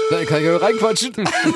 Da kann ich reinquatschen.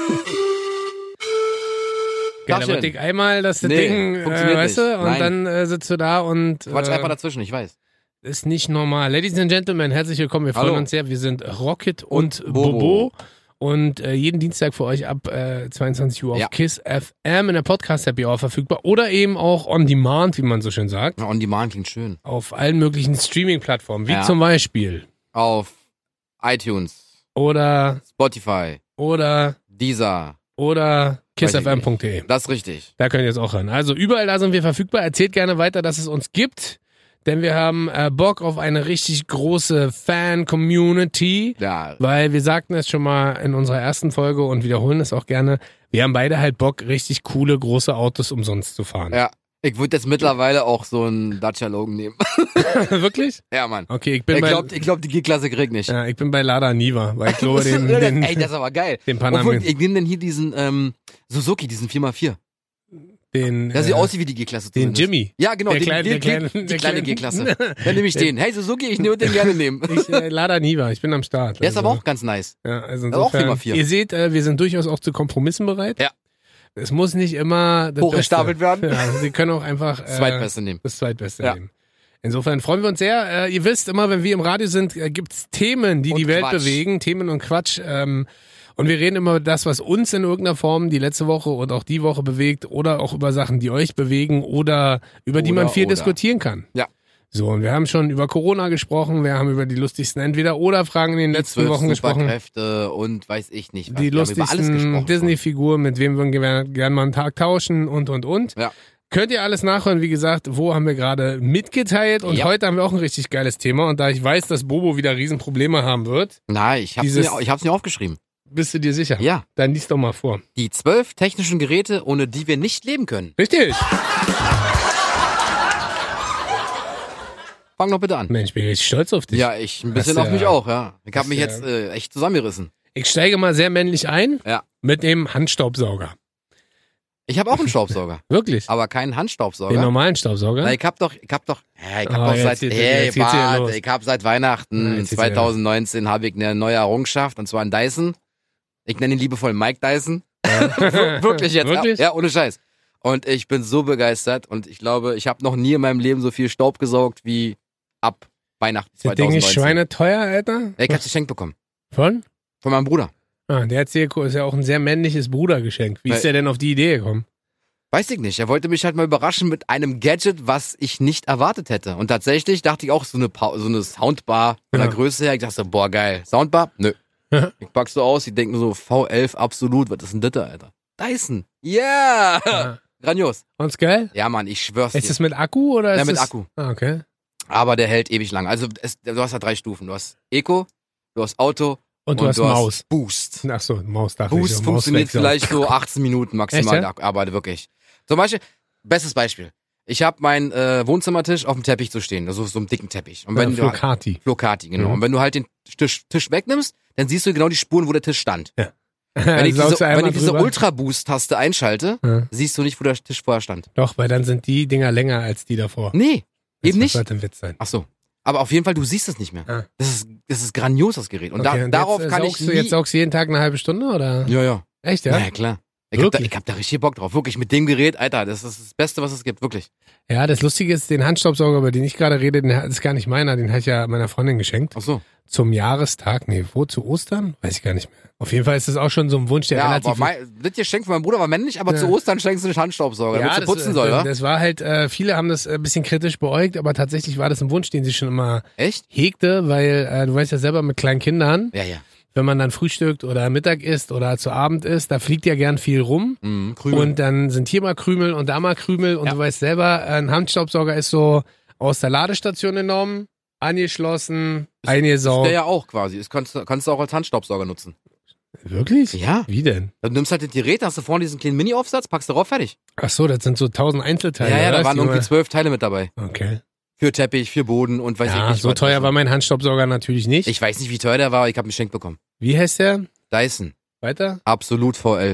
Geil, aber dick einmal das Ding, weißt du, und dann sitzt du da und... Quatsch einfach dazwischen, ich weiß. Ist nicht normal. Ladies and Gentlemen, herzlich willkommen. Wir freuen uns sehr. Wir sind Rocket und Bobo. Und jeden Dienstag für euch ab 22 Uhr auf KISS FM in der Podcast-Happy Hour verfügbar. Oder eben auch on demand, wie man so schön sagt. Ja, on demand klingt schön. Auf allen möglichen Streaming-Plattformen, wie zum Beispiel auf iTunes. Oder Spotify. Oder Deezer. Oder kissfm.de. Das ist richtig. Da könnt ihr jetzt auch ran. Also überall da sind wir verfügbar. Erzählt gerne weiter, dass es uns gibt. Denn wir haben Bock auf eine richtig große Fan-Community. Ja. Weil wir sagten es schon mal in unserer ersten Folge und wiederholen es auch gerne. Wir haben beide halt Bock, richtig coole, große Autos umsonst zu fahren. Ja. Ich würde jetzt mittlerweile auch so einen Dacia Logan nehmen. Wirklich? Ja, Mann. Okay, ich glaub, die G-Klasse krieg nicht. Ja, ich bin bei Lada Niva, weil ich glaube, ey, das ist aber geil. Den Panamera. Ich nehme denn hier diesen Suzuki, diesen 4x4. Der sieht aus wie die G-Klasse. Den Jimmy. Ja, genau, die kleine G-Klasse. Dann nehme ich den. Hey Suzuki, ich würde den gerne nehmen. Lada Niva, ich bin am Start. Der ist aber auch ganz nice. Ja, also insofern, auch 4x4. Ihr seht, wir sind durchaus auch zu Kompromissen bereit. Ja. Es muss nicht immer hochgestapelt werden. Ja, Sie können auch einfach das Zweitbeste nehmen. Nehmen. Insofern freuen wir uns sehr. Ihr wisst immer, wenn wir im Radio sind, gibt's Themen, die Welt bewegen. Themen und Quatsch. Und wir reden immer über das, was uns in irgendeiner Form die letzte Woche und auch die Woche bewegt oder auch über Sachen, die euch bewegen oder über die man viel diskutieren kann. Ja. So, und wir haben schon über Corona gesprochen, wir haben über die lustigsten Entweder-Oder-Fragen in den letzten Wochen gesprochen. Superkräfte und weiß ich nicht was. Die lustigsten Disney-Figuren, mit wem wir gerne mal einen Tag tauschen und. Ja. Könnt ihr alles nachhören, wie gesagt, wo haben wir gerade mitgeteilt und heute haben wir auch ein richtig geiles Thema und da ich weiß, dass Bobo wieder Riesenprobleme haben wird. Nein, ich hab's mir aufgeschrieben. Bist du dir sicher? Ja. Dann lies doch mal vor. Die 12 technischen Geräte, ohne die wir nicht leben können. Richtig. Fang doch bitte an. Mensch, bin ich richtig stolz auf dich. Ja, ich ein bisschen auf mich auch, ja. Ich habe mich jetzt echt zusammengerissen. Ich steige mal sehr männlich ein. Ja. Mit dem Handstaubsauger. Ich habe auch einen Staubsauger. Wirklich? Aber keinen Handstaubsauger. Den normalen Staubsauger? Na, ich hab doch seit Weihnachten 2019 habe ich eine neue Errungenschaft und zwar einen Dyson. Ich nenne ihn liebevoll Mike Dyson. Ja. Wirklich jetzt. Wirklich? Ja, ohne Scheiß. Und ich bin so begeistert und ich glaube, ich habe noch nie in meinem Leben so viel Staub gesaugt wie ab Weihnachten 2019. Das Ding ist schweineteuer, Alter? Ja, ich hab's geschenkt bekommen. Von? Von meinem Bruder. Ah, der ist ja auch ein sehr männliches Brudergeschenk. Wie ist der denn auf die Idee gekommen? Weiß ich nicht. Er wollte mich halt mal überraschen mit einem Gadget, was ich nicht erwartet hätte. Und tatsächlich dachte ich auch so eine Soundbar von der Größe her. Ich dachte so, boah, geil. Soundbar? Nö. Ich pack's so aus, ich denke nur so, V11 absolut. Was ist denn das, Alter? Dyson. Yeah! Ja. Grandios. Und's geil? Ja, Mann, ich schwör's dir. Ist das mit Akku oder ist mit Akku. Ah, okay. Aber der hält ewig lang. Also du hast ja 3 Stufen. Du hast Eco, du hast Auto und du hast Maus. Boost. Ach so, Maus dachte Boost ich. Funktioniert vielleicht so 18 Minuten maximal. Echt, ja? Aber wirklich. Zum Beispiel, bestes Beispiel. Ich habe meinen Wohnzimmertisch auf dem Teppich zu stehen, also so einem dicken Teppich. Und wenn Flocati. Flocati, genau. Und wenn du halt den Tisch wegnimmst, dann siehst du genau die Spuren, wo der Tisch stand. Ja. Wenn ich diese Ultra-Boost-Taste einschalte, siehst du nicht, wo der Tisch vorher stand. Doch, weil dann sind die Dinger länger als die davor. Nee, eben nicht. Das sollte ein Witz sein. Ach so. Aber auf jeden Fall, du siehst es nicht mehr. Ah. Das ist grandios, das Gerät. Und darauf kann ich Jetzt saugst du jeden Tag eine halbe Stunde, oder? Ja. Echt, ja? Ja, klar. Ich hab da richtig Bock drauf. Wirklich, mit dem Gerät, Alter, das ist das Beste, was es gibt, wirklich. Ja, das Lustige ist, den Handstaubsauger, über den ich gerade rede, den ist gar nicht meiner, den habe ich ja meiner Freundin geschenkt. Ach so. Zum Jahrestag, zu Ostern? Weiß ich gar nicht mehr. Auf jeden Fall ist das auch schon so ein Wunsch, der relativ... Ja, das Geschenk von meinem Bruder war männlich, aber zu Ostern schenkst du einen Handstaubsauger, damit du putzen soll, oder? Das war halt, viele haben das ein bisschen kritisch beäugt, aber tatsächlich war das ein Wunsch, den sie schon immer hegte, weil du weißt ja selber mit kleinen Kindern, wenn man dann frühstückt oder Mittag isst oder zu Abend isst, da fliegt ja gern viel rum und dann sind hier mal Krümel und da mal Krümel und du weißt selber, ein Handstaubsauger ist so aus der Ladestation genommen, angeschlossen, eingesaugt. Ist der ja auch quasi, das kannst du auch als Handstaubsauger nutzen. Wirklich? Ja. Wie denn? Du nimmst halt das Gerät, hast du vorne diesen kleinen Mini-Aufsatz, packst du drauf, fertig. Ach so, das sind so 1000 Einzelteile. Ja, da waren irgendwie 12 Teile mit dabei. Okay. Für Teppich, für Boden und weiß ich nicht. So teuer war mein Handstaubsauger natürlich nicht. Ich weiß nicht, wie teuer der war, aber ich habe ihn geschenkt bekommen. Wie heißt der? Dyson. Weiter? Absolut V11.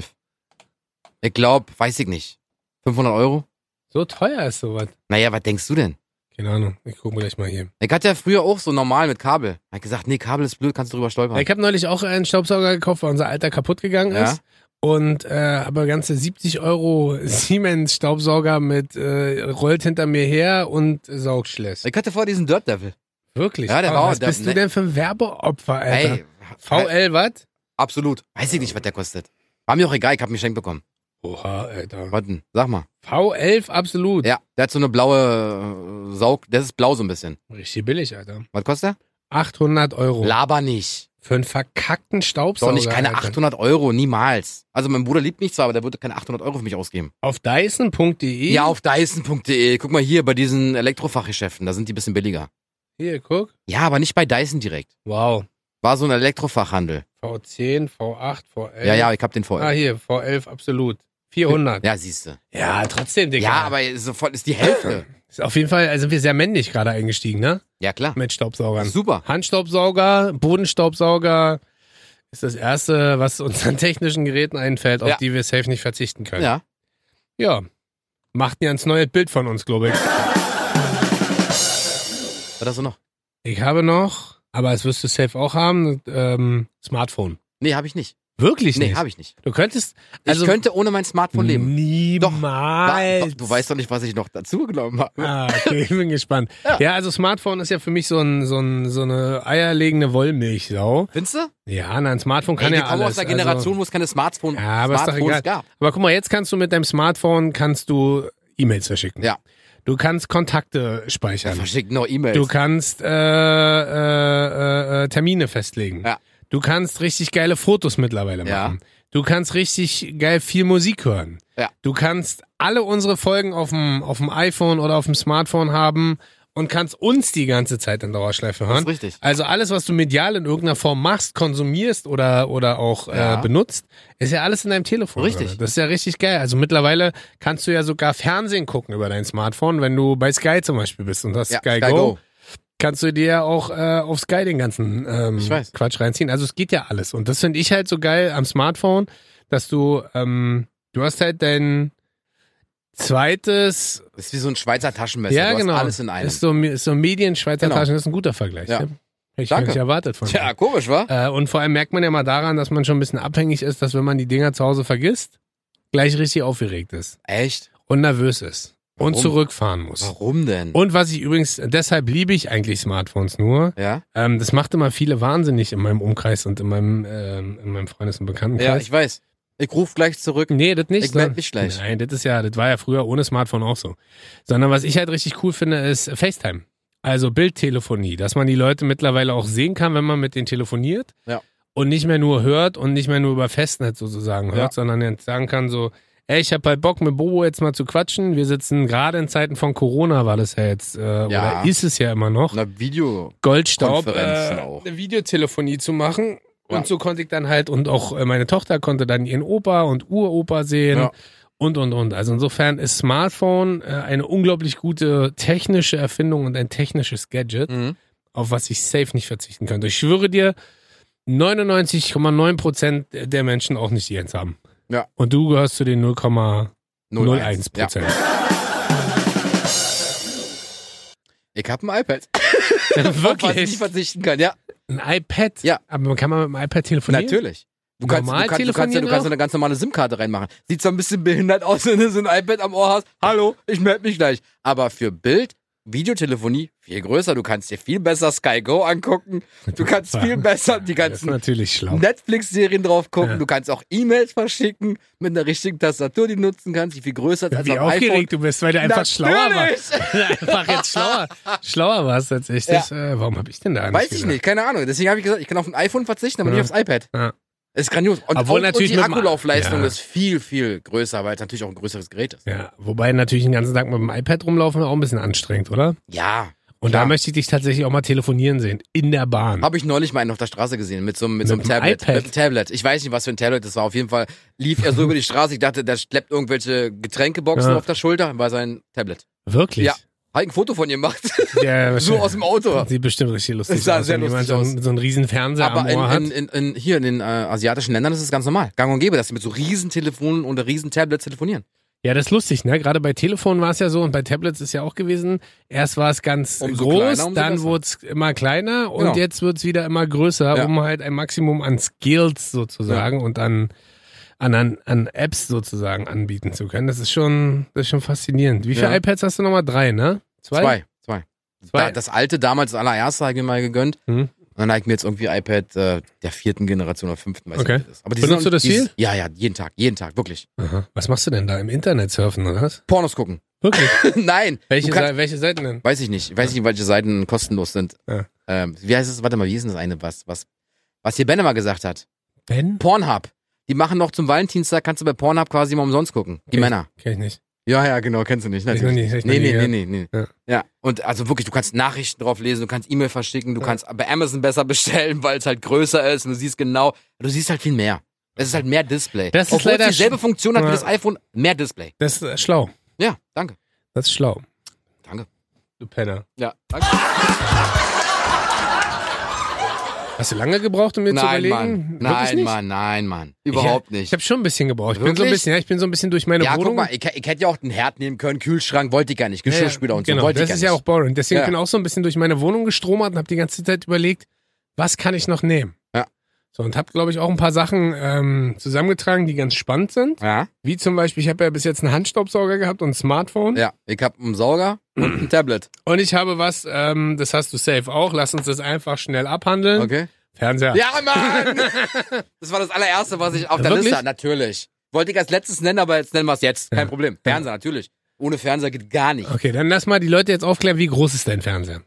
Ich glaube, weiß ich nicht. 500 €? So teuer ist sowas. Naja, was denkst du denn? Keine Ahnung, ich gucke gleich mal hier. Ich hatte ja früher auch so normal mit Kabel. Ich hab gesagt, nee, Kabel ist blöd, kannst du drüber stolpern. Ich habe neulich auch einen Staubsauger gekauft, weil unser alter kaputt gegangen ist. Und aber ganze 70 € Siemens Staubsauger mit rollt hinter mir her und Saugschless. Ich hatte vor diesen Dirt Devil. Wirklich? Ja, der war was bist du denn für ein Werbeopfer, Alter? Ey, VL was? Absolut. Weiß ich nicht, was der kostet. War mir auch egal, ich hab ihn geschenkt bekommen. Oha, Alter. Warten, sag mal. V11 absolut. Ja, der hat so eine blaue das ist blau so ein bisschen. Richtig billig, Alter. Was kostet der? 800 €. Laber nicht. Für einen verkackten Staubsauger. Doch nicht keine Alter. 800 €, niemals. Also mein Bruder liebt mich zwar, aber der würde keine 800 € für mich ausgeben. Auf Dyson.de? Ja, auf Dyson.de. Guck mal hier bei diesen Elektrofachgeschäften, da sind die ein bisschen billiger. Hier, guck. Ja, aber nicht bei Dyson direkt. Wow. War so ein Elektrofachhandel. V10, V8, V11. Ja, ich hab den V11. Ah, hier, V11 absolut. 400. Ja, siehste. Ja, trotzdem, Digga. Ja, aber sofort ist die Hälfte. Ist auf jeden Fall, also sind wir sehr männlich gerade eingestiegen, ne? Ja, klar. Mit Staubsaugern. Super. Handstaubsauger, Bodenstaubsauger ist das Erste, was uns an technischen Geräten einfällt, auf die wir safe nicht verzichten können. Ja. Ja. Macht ein ganz neues Bild von uns, glaube ich. Was hast du noch? Ich habe noch, aber es wirst du safe auch haben, Smartphone. Nee, habe ich nicht. Wirklich nicht? Nee, habe ich nicht. Du könntest, also ich könnte ohne mein Smartphone leben. Niemals. Doch, du weißt doch nicht, was ich noch dazu genommen habe. Ah, okay, ich bin gespannt. Ja, also Smartphone ist ja für mich so eine eierlegende Wollmilchsau. Findest du? Ja, ein Smartphone kann ja alles. Ich komme aus der Generation, wo es keine Smartphones gab. Aber guck mal, jetzt kannst du mit deinem Smartphone E-Mails verschicken. Ja. Du kannst Kontakte speichern. Verschicken noch E-Mails. Du kannst Termine festlegen. Ja. Du kannst richtig geile Fotos mittlerweile machen. Ja. Du kannst richtig geil viel Musik hören. Ja. Du kannst alle unsere Folgen auf dem iPhone oder auf dem Smartphone haben und kannst uns die ganze Zeit in Dauerschleife hören. Das ist richtig. Also alles, was du medial in irgendeiner Form machst, konsumierst oder auch benutzt, ist ja alles in deinem Telefon. Richtig. Oder? Das ist ja richtig geil. Also mittlerweile kannst du ja sogar Fernsehen gucken über dein Smartphone, wenn du bei Sky zum Beispiel bist und hast Sky Go. Kannst du dir auch auf Sky den ganzen Quatsch reinziehen. Also es geht ja alles. Und das finde ich halt so geil am Smartphone, dass du hast halt dein zweites... Das ist wie so ein Schweizer Taschenmesser. Ja, du genau. hast alles in einem. Ist so Medien-Schweizer Taschen. Das ist ein guter Vergleich. Ja. Ne? Hätte ich gar nicht erwartet von dir. Ja, komisch, wa? Und vor allem merkt man ja mal daran, dass man schon ein bisschen abhängig ist, dass wenn man die Dinger zu Hause vergisst, gleich richtig aufgeregt ist. Echt? Und nervös ist. Warum? Und zurückfahren muss. Warum denn? Und was ich übrigens, deshalb liebe ich eigentlich Smartphones nur. Ja. Das macht immer viele wahnsinnig in meinem Umkreis und in meinem Freundes- und Bekanntenkreis. Ja, ich weiß. Ich rufe gleich zurück. Nee, das nicht. Ich melde mich gleich. Nein, das war ja früher ohne Smartphone auch so. Sondern was ich halt richtig cool finde, ist FaceTime. Also Bildtelefonie, dass man die Leute mittlerweile auch sehen kann, wenn man mit denen telefoniert. Ja. Und nicht mehr nur hört und nicht mehr nur über Festnetz sozusagen hört, sondern jetzt sagen kann so, ey, ich habe halt Bock mit Bobo jetzt mal zu quatschen. Wir sitzen gerade in Zeiten von Corona, war das ja jetzt, oder ist es ja immer noch. Goldstaub, auch. eine Videotelefonie zu machen. Und so konnte ich dann halt, und auch meine Tochter konnte dann ihren Opa und Uropa sehen. Ja. Und. Also insofern ist Smartphone eine unglaublich gute technische Erfindung und ein technisches Gadget, auf was ich safe nicht verzichten könnte. Ich schwöre dir, 99,9% der Menschen auch nicht die eins haben. Ja. Und du gehörst zu den 0,01%. Ja. Ich habe ein iPad. Wirklich? Auf was ich nicht verzichten kann, ja. Ein iPad? Ja. Aber kann man mit dem iPad telefonieren? Natürlich. Du kannst eine ganz normale SIM-Karte reinmachen. Sieht zwar ein bisschen behindert aus, wenn du so ein iPad am Ohr hast. Hallo, ich melde mich gleich. Aber für Bild, Videotelefonie viel größer. Du kannst dir viel besser Sky Go angucken. Du kannst viel besser die ganzen Netflix-Serien drauf gucken. Ja. Du kannst auch E-Mails verschicken mit einer richtigen Tastatur, die du nutzen kannst, die viel größer ist als wie am aufgeregt iPhone. Du bist, weil du einfach schlauer warst. Einfach jetzt schlauer warst als ich. Ja. Warum habe ich denn da nicht Weiß ich nicht, keine Ahnung. Deswegen habe ich gesagt, ich kann auf ein iPhone verzichten, aber nicht aufs iPad. Ja. Ist grandios. Und die Akkulaufleistung ist viel, viel größer, weil es natürlich auch ein größeres Gerät ist. Ja, wobei natürlich den ganzen Tag mit dem iPad rumlaufen auch ein bisschen anstrengend, oder? Ja. Und da möchte ich dich tatsächlich auch mal telefonieren sehen. In der Bahn. Habe ich neulich mal einen auf der Straße gesehen, mit so einem Tablet. iPad? Mit einem Tablet. Ich weiß nicht, was für ein Tablet das war. Auf jeden Fall lief er so über die Straße. Ich dachte, der schleppt irgendwelche Getränkeboxen auf der Schulter. War sein Tablet. Wirklich? Ja. Habe ich ein Foto von ihr gemacht. Ja, so aus dem Auto. Sieht bestimmt richtig lustig aus. Das sah sehr lustig aus. So einen riesen Fernseher aber am Ohr hat. Hier in den asiatischen Ländern ist es ganz normal. Gang und gäbe, dass sie mit so riesen Telefonen und riesen Tablets telefonieren. Ja, das ist lustig, ne? Gerade bei Telefonen war es ja so und bei Tablets ist ja auch gewesen. Erst war es ganz groß, dann wurde es immer kleiner und jetzt wird es wieder immer größer, um halt ein Maximum an Skills sozusagen und an Apps sozusagen anbieten zu können. Das ist schon faszinierend. Wie viele iPads hast du nochmal? 3, ne? Zwei. Das alte, damals das allererste, habe ich mir mal gegönnt. Und dann habe ich mir jetzt irgendwie iPad der 4. Generation oder 5. Weiß nicht, aber benutzt du das viel? Ja, jeden Tag, wirklich. Aha. Was machst du denn da? Im Internet surfen oder was? Pornos gucken. Wirklich? Nein. Welche Seiten denn? Weiß ich nicht. Ich weiß nicht, welche Seiten kostenlos sind. Ja. Wie heißt es? Warte mal, wie ist denn das eine? Was hier Ben immer gesagt hat? Ben? Pornhub. Die machen noch zum Valentinstag, kannst du bei Pornhub quasi mal umsonst gucken. Die Männer. Kenn ich nicht. Ja, genau, kennst du nicht. Nee. Nee. Ja, und also wirklich, du kannst Nachrichten drauf lesen, du kannst E-Mail verschicken, du kannst bei Amazon besser bestellen, weil es halt größer ist und du siehst halt viel mehr. Es ist halt mehr Display. Das ist leider dieselbe Funktion hat wie das iPhone, mehr Display. Das ist schlau. Ja, danke. Das ist schlau. Danke. Du Penner. Ja, danke. Hast du lange gebraucht, um mir zu überlegen? Nein, Mann. Überhaupt nicht. Ich habe schon ein bisschen gebraucht. Ich bin so ein bisschen durch meine Wohnung. Ja, guck mal, ich hätte ja auch den Herd nehmen können, Kühlschrank, wollte ich gar nicht, Geschirrspüler und so, wollte ich gar nicht. Das ist ja auch boring. Deswegen bin ich auch so ein bisschen durch meine Wohnung gestromert und habe die ganze Zeit überlegt, was kann ich noch nehmen? Ja. So, und habe, glaube ich, auch ein paar Sachen zusammengetragen, die ganz spannend sind. Ja. Wie zum Beispiel, ich habe ja bis jetzt einen Handstaubsauger gehabt und ein Smartphone. Ja, ich habe einen Sauger und ein Tablet. Und ich habe was, das hast du safe auch. Lass uns das einfach schnell abhandeln. Okay. Fernseher. Ja, Mann! Das war das allererste, was ich auf der Liste hatte. Natürlich. Wollte ich als letztes nennen, aber jetzt nennen wir es jetzt. Kein Problem. Fernseher, natürlich. Ohne Fernseher geht gar nicht. Okay, dann lass mal die Leute jetzt aufklären, wie groß ist dein Fernseher?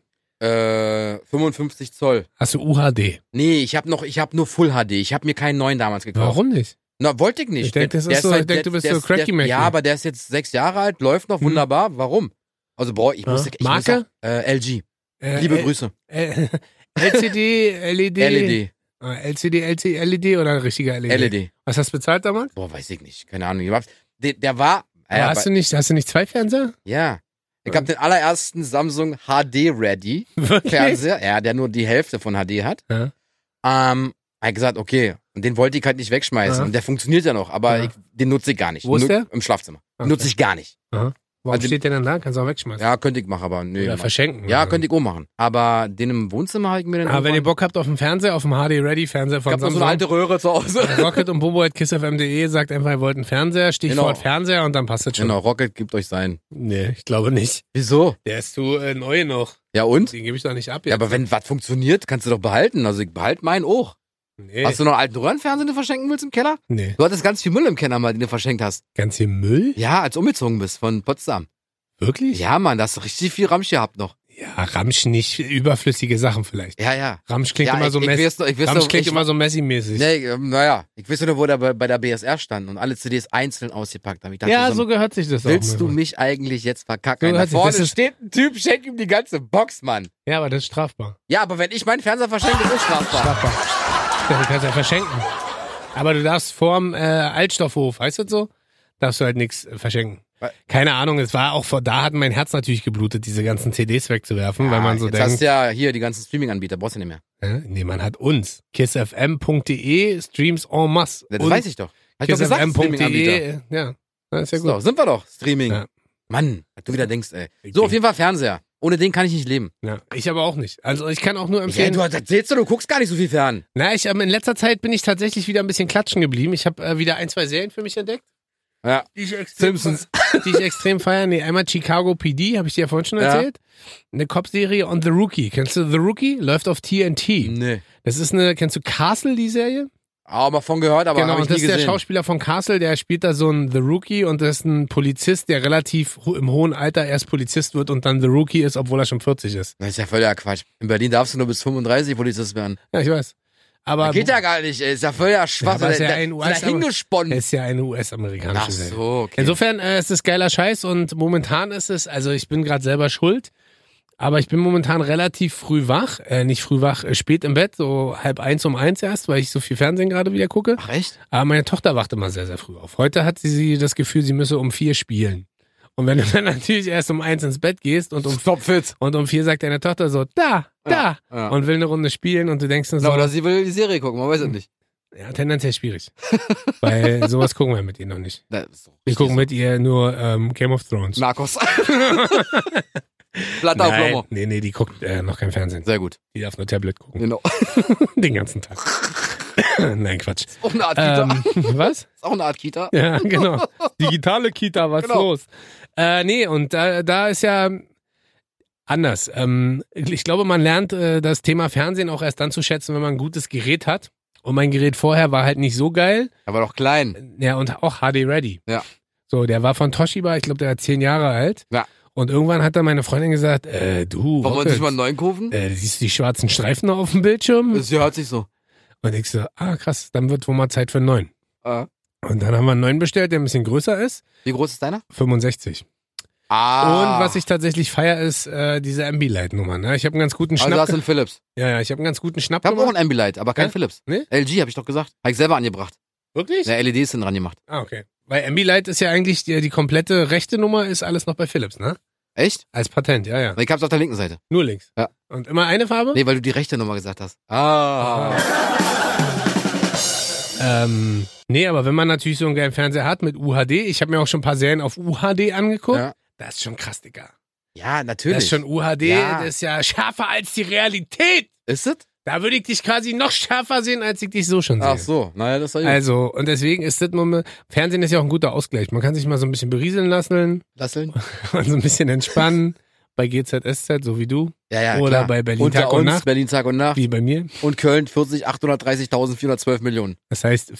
55 Zoll. Hast du UHD? Nee, ich hab nur Full HD. Ich habe mir keinen neuen damals gekauft. Warum nicht? Na, wollte ich nicht. Ich denke, du bist so cracky-macky. Ja, aber der ist jetzt 6 Jahre alt, läuft noch wunderbar. Warum? Also, Marke? LG. Liebe Grüße. LCD, LED? LED. LCD, LED oder ein richtiger LED? LED. Was hast du bezahlt damals? Weiß ich nicht. Keine Ahnung. Der war... hast du nicht 2 Fernseher? Ja. Ich habe den allerersten Samsung HD-Ready Fernseher, der nur die Hälfte von HD hat. Ja. Hab ich gesagt, okay. Und den wollte ich halt nicht wegschmeißen. Aha. Und der funktioniert ja noch, aber den nutze ich gar nicht. Wo ist der? Im Schlafzimmer. Okay. Nutze ich gar nicht. Aha. Warum steht der denn da? Kannst du auch wegschmeißen. Ja, könnte ich machen, aber nee. Oder verschenken. Ja, könnte ich auch machen. Aber den im Wohnzimmer habe ich mir dann. Aber wenn ihr Bock habt auf den Fernseher, auf dem HD-Ready-Fernseher von Samsung. Ich hab so eine alte Röhre zu Hause. Rocket und Bobo@kissfm.de sagt einfach, ihr wollt einen Fernseher, Stichwort Fernseher und dann passt das schon. Genau, Rocket gibt euch seinen. Nee, ich glaube nicht. Wieso? Der ist zu neu noch. Ja und? Den gebe ich doch nicht ab jetzt. Ja, aber wenn was funktioniert, kannst du doch behalten. Also ich behalte meinen auch. Nee. Hast du noch einen alten Röhrenfernseher, den du verschenken willst im Keller? Nee. Du hattest ganz viel Müll im Keller mal, den du verschenkt hast. Ganz viel Müll? Ja, als du umgezogen bist von Potsdam. Wirklich? Ja, Mann, da hast du richtig viel Ramsch gehabt noch. Ja, Ramsch nicht, überflüssige Sachen vielleicht. Ja. Ramsch klingt immer so immer so Messi-mäßig. Nee, naja, ich weiß nur, wo der bei der BSR stand und alle CDs einzeln ausgepackt haben. Ich dachte, ja, so gehört sich das auch. Willst du mich eigentlich jetzt verkacken? Da vorne steht ein Typ, schenk ihm die ganze Box, Mann. Ja, aber das ist strafbar. Ja, aber wenn ich meinen Fernseher verschenke, ist es strafbar. Du kannst ja verschenken. Aber du darfst vorm Altstoffhof, weißt du so? Darfst du halt nichts verschenken. Keine Ahnung, es war auch da hat mein Herz natürlich geblutet, diese ganzen CDs wegzuwerfen, ja, weil man so jetzt denkt. Hast du ja hier die ganzen Streaming-Anbieter, brauchst du nicht mehr. Ja, nee, man hat uns. KissFM.de, Streams en masse. Das weiß ich doch. KissFM.de, ja. Das ist ja gut. So, sind wir doch, Streaming. Ja. Mann, was du wieder denkst, ey. So, auf jeden Fall Fernseher. Ohne den kann ich nicht leben. Ja, ich aber auch nicht. Also ich kann auch nur empfehlen. Ja, du guckst gar nicht so viel fern. Na, in letzter Zeit bin ich tatsächlich wieder ein bisschen klatschen geblieben. Ich habe wieder 1, 2 Serien für mich entdeckt. Ja. Simpsons. Die ich extrem feiere. Nee, einmal Chicago PD, habe ich dir ja vorhin schon erzählt. Eine Cop-Serie und The Rookie. Kennst du The Rookie? Läuft auf TNT. Nee. Das ist kennst du Castle, die Serie? Auch mal von gehört, aber genau, habe ich nie gesehen. Genau, das ist der Schauspieler von Castle, der spielt da so einen The Rookie und das ist ein Polizist, der relativ im hohen Alter erst Polizist wird und dann The Rookie ist, obwohl er schon 40 ist. Das ist ja völliger Quatsch. In Berlin darfst du nur bis 35 Polizist werden. Ja, ich weiß. Aber das geht ja gar nicht, ey. Ist ja völliger Schwachsinn. Ja, ist ja ein hingesponnen. Ist ja eine US-amerikanische Serie. Ach so, okay. Insofern ist es geiler Scheiß und momentan ist es, also ich bin gerade selber schuld, aber ich bin momentan relativ früh wach, nicht früh wach, spät im Bett, so 12:30 um 1 erst, weil ich so viel Fernsehen gerade wieder gucke. Ach echt? Aber meine Tochter wacht immer sehr, sehr früh auf. Heute hat sie das Gefühl, sie müsse um 4 spielen. Und wenn du dann natürlich erst um 1 ins Bett gehst und um 4 sagt deine Tochter so, da, und will eine Runde spielen und du denkst nur so. Oder sie will die Serie gucken, man weiß es nicht. Ja, tendenziell schwierig. Weil sowas gucken wir mit ihr noch nicht. Wir gucken mit ihr nur Game of Thrones. Narcos. Platte auf Lomo. Nee, die guckt noch kein Fernsehen. Sehr gut. Die darf nur Tablet gucken. Genau. Den ganzen Tag. Nein, Quatsch. Ist auch eine Art Kita. Was? Ist auch eine Art Kita. Ja, genau. Digitale Kita, was los? Nee, und da ist ja anders. Ich glaube, man lernt das Thema Fernsehen auch erst dann zu schätzen, wenn man ein gutes Gerät hat. Und mein Gerät vorher war halt nicht so geil. Aber doch klein. Ja, und auch HD-ready. Ja. So, der war von Toshiba, ich glaube, der war 10 Jahre alt. Ja. Und irgendwann hat dann meine Freundin gesagt, du, warum wollen Sie mal einen neuen kaufen? Siehst du die schwarzen Streifen noch auf dem Bildschirm? Das hört sich so. Und ich so, krass, dann wird wohl mal Zeit für einen neuen. Und dann haben wir einen neuen bestellt, der ein bisschen größer ist. Wie groß ist deiner? 65. Und was ich tatsächlich feiere, ist diese Ambilight-Nummer. Ne? Ich habe einen ganz guten Schnapp. Also hast du einen Philips? Ja, ich habe einen ganz guten Schnapp Ich habe auch einen Ambilight, aber kein Philips. Nee? LG, habe ich doch gesagt. Habe ich selber angebracht. Wirklich? Ja, LEDs sind dran gemacht. Okay. Weil Ambilight ist ja eigentlich, die komplette rechte Nummer ist alles noch bei Philips, ne? Echt? Als Patent, ja. Ich hab's auf der linken Seite. Nur links? Ja. Und immer eine Farbe? Nee, weil du die rechte Nummer gesagt hast. Nee, aber wenn man natürlich so einen geilen Fernseher hat mit UHD, ich habe mir auch schon ein paar Serien auf UHD angeguckt, das ist schon krass, Digga. Ja, natürlich. Das ist schon UHD, das ist ja schärfer als die Realität. Ist es? Da würde ich dich quasi noch schärfer sehen, als ich dich so schon sehe. Ach so, naja, das war gut. Also, und deswegen ist das Fernsehen ist ja auch ein guter Ausgleich. Man kann sich mal so ein bisschen berieseln lassen. Und so ein bisschen entspannen. Bei GZSZ, so wie du. Ja, oder klar. bei Berlin Unter Tag und Nacht. Berlin Tag und Nacht. Wie bei mir. Und Köln 40.830.412 Millionen. Das heißt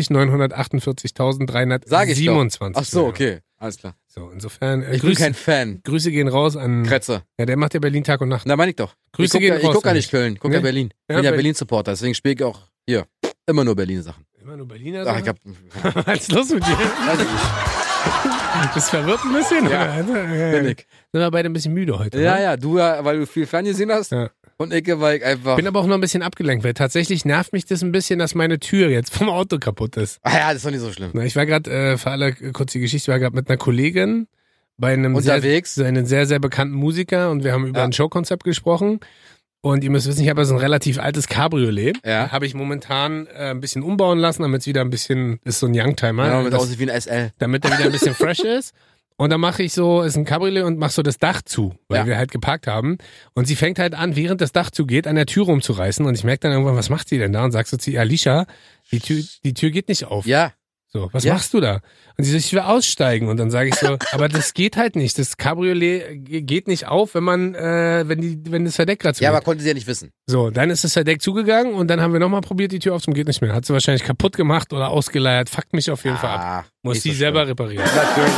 40.948.327. Ach so, okay. Alles klar. So, insofern. Ich bin kein Fan. Grüße gehen raus an Kretze. Ja, der macht ja Berlin Tag und Nacht. Na, meine ich doch. Grüße gehen raus. Ich guck ja nicht Köln, guck ja Berlin. Ich bin ja Berlin. Berlin-Supporter, deswegen spiele ich auch hier immer nur Berlin-Sachen. Immer nur Berliner Sachen? Was ist los mit dir? Weiß ich nicht. Das verwirrt ein bisschen. Ja, bin ich. Sind wir beide ein bisschen müde heute. Ja, oder? ja, du ja, weil du viel Fernsehen hast. Ja. Und ich, weil ich einfach... Bin aber auch noch ein bisschen abgelenkt, weil tatsächlich nervt mich das ein bisschen, dass meine Tür jetzt vom Auto kaputt ist. Ah ja, das ist doch nicht so schlimm. Ich war gerade, für alle kurz die Geschichte, ich war gerade mit einer Kollegin bei einem unterwegs, einen sehr, sehr bekannten Musiker und wir haben über ein Showkonzept gesprochen. Und ihr müsst wissen, ich habe ja so ein relativ altes Cabriolet. Ja. Habe ich momentan ein bisschen umbauen lassen, damit es wieder ein bisschen, ist so ein Youngtimer. Ja, damit aussieht wie ein SL. Damit er wieder ein bisschen fresh ist. Und dann mache ich so, ist ein Cabriolet und mache so das Dach zu, weil wir halt geparkt haben. Und sie fängt halt an, während das Dach zugeht, an der Tür rumzureißen. Und ich merke dann irgendwann, was macht sie denn da? Und sagst so zu ihr, Alicia, die Tür geht nicht auf. Ja. So, was machst du da? Und sie sagt, ich will aussteigen. Und dann sage ich so, aber das geht halt nicht. Das Cabriolet geht nicht auf, wenn man, wenn das Verdeck gerade zugeht. Ja, aber konnte sie ja nicht wissen. So, dann ist das Verdeck zugegangen und dann haben wir nochmal probiert, die Tür aufzumachen, geht nicht mehr. Hat sie wahrscheinlich kaputt gemacht oder ausgeleiert. Fuckt mich auf jeden Fall ab. Muss sie selber reparieren. Natürlich.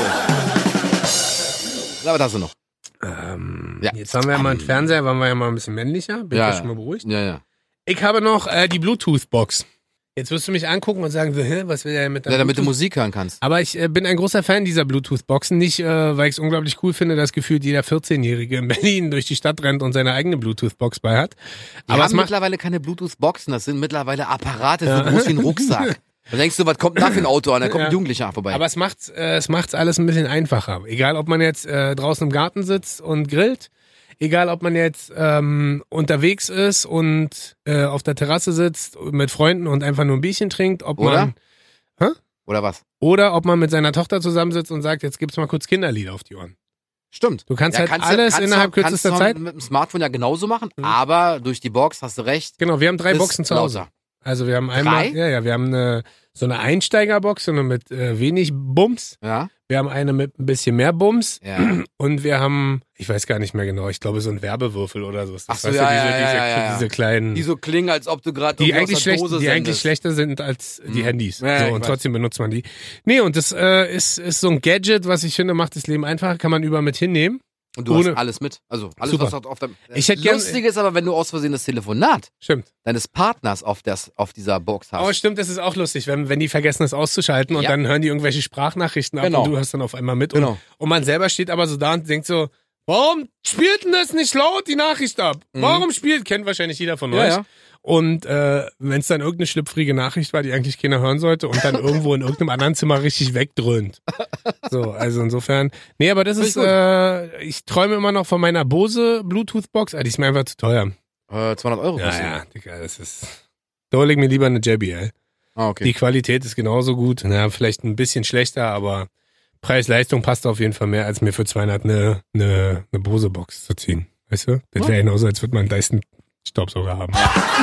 Aber das hast du noch. Jetzt haben wir ja mal einen Fernseher, waren wir ja mal ein bisschen männlicher. Bin ich schon mal beruhigt? Ja. Ich habe noch die Bluetooth-Box. Jetzt wirst du mich angucken und sagen, was will der mit der damit du Musik hören kannst. Aber ich bin ein großer Fan dieser Bluetooth-Boxen. Nicht, weil ich es unglaublich cool finde, dass gefühlt jeder 14-Jährige in Berlin durch die Stadt rennt und seine eigene Bluetooth-Box bei hat. Aber es macht mittlerweile keine Bluetooth-Boxen, das sind mittlerweile Apparate, so groß wie ein Rucksack. Da denkst du, was kommt da für ein Auto an? Da kommt ein Jugendlicher vorbei. Aber es macht's alles ein bisschen einfacher. Egal, ob man jetzt draußen im Garten sitzt und grillt, egal, ob man jetzt unterwegs ist und auf der Terrasse sitzt mit Freunden und einfach nur ein Bierchen trinkt, Oder was? Oder ob man mit seiner Tochter zusammensitzt und sagt, jetzt gibt's mal kurz Kinderlieder auf die Ohren. Stimmt. Du kannst alles innerhalb kürzester Zeit. Mit dem Smartphone ja genauso machen, aber durch die Box hast du recht. Genau, wir haben 3 Boxen zu Hause. Also wir haben einmal, wir haben so eine Einsteigerbox, so eine mit wenig Bums. Ja. Wir haben eine mit ein bisschen mehr Bums. Ja. Und wir haben, ich weiß gar nicht mehr genau, ich glaube so ein Werbewürfel oder so. Ach so, diese kleinen. Die so klingen, als ob du gerade die eigentlich schlechter sind als die Handys. Ja, so, und trotzdem benutzt man die. Nee, und das ist so ein Gadget, was ich finde, macht das Leben einfacher, kann man überall mit hinnehmen. Und du hast alles mit. Also alles, super. was auf dem. Lustig ist aber, wenn du aus Versehen das Telefonat deines Partners auf dieser Box hast. Oh, stimmt, das ist auch lustig, wenn die vergessen, das auszuschalten und dann hören die irgendwelche Sprachnachrichten ab und du hörst dann auf einmal mit. Und man selber steht aber so da und denkt so, warum spielt denn das nicht laut, die Nachricht ab? Warum kennt wahrscheinlich jeder von euch. Ja. Und wenn es dann irgendeine schlüpfrige Nachricht war, die eigentlich keiner hören sollte und dann irgendwo in irgendeinem anderen Zimmer richtig wegdröhnt. So, also insofern. Nee, aber das ist, ich träume immer noch von meiner Bose Bluetooth-Box, die ist mir einfach zu teuer. 200 Euro. Ja, Digga, das ist. Da hol ich mir lieber eine JBL. okay. Die Qualität ist genauso gut. Na, vielleicht ein bisschen schlechter, aber Preis-Leistung passt auf jeden Fall mehr, als mir für 200 eine Bose-Box zu ziehen. Weißt du? Das wäre genauso, als würde man einen Dyson-Staubsauger haben.